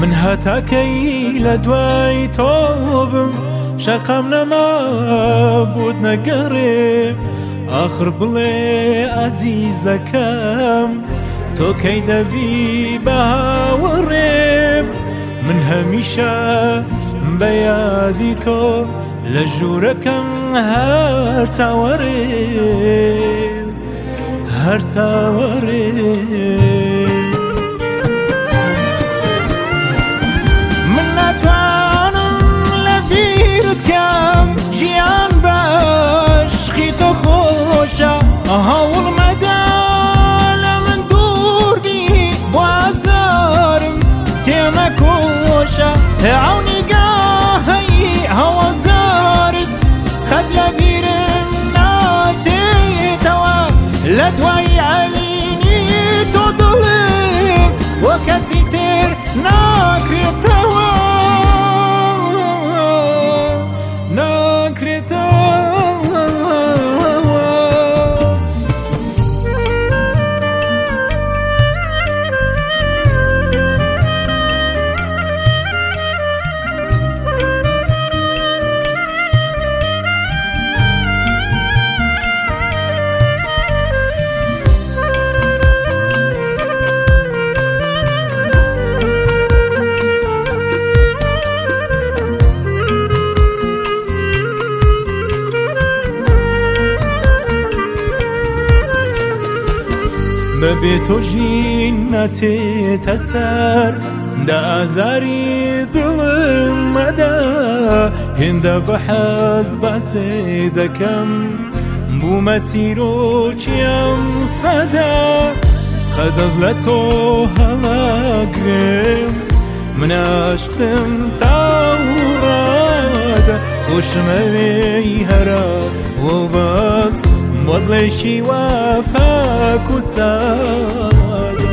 من هەتاکەی لە دوای تۆ بم شەقام نەما بۆت نەگەڕێ آخر بڵێ ئازیزەکەم تۆ کەی دەبی بە هاوڕێم من هەمیشە بە یادی تۆ لە ژوورەکەم هەر چاوەڕێم هەر چاوەڕێم من ناتوانم لە بیرت کەم ژیان بەشقی تۆ خۆشە هەوڵ مەدە لە من دوور بی بۆ ئازارم تێمەکۆشە عەونی گاهەی هەوڵجارت خەت لە بیرم ناچێتەوە لە دوای عەلینی تۆ دڵم بۆ کەسی تر ناکرێتەوە بەبێ تۆ ژین ناچێتە سەر دە ئازاری دڵم مەدە هێندە بە حەز باسێ دەکەم بوومە چیرۆکیم سەدە خەدەز لە تۆ هەڵاگرێم من عاشقم تاوڕادە خۆشمەوێی هەرا وە باز مۆڵێکی وا پاک و سادە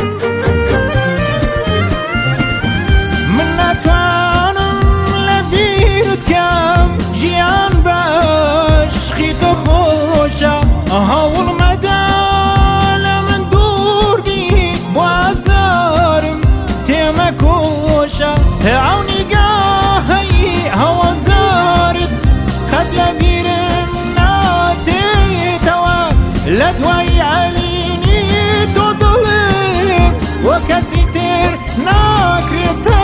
من ناتوانم لە بیرت کەم ژیان بەشقی تۆ خۆشە هەوڵ مەدە لە من دوور بی بۆ ئازارم تێمەکۆشە عەونی گاهەی هەوڵجارت خەت لە بیرم ناچێتەوە لە دوای عەلینی تۆ دڵم بۆ کەسی تر ناکرێتەوە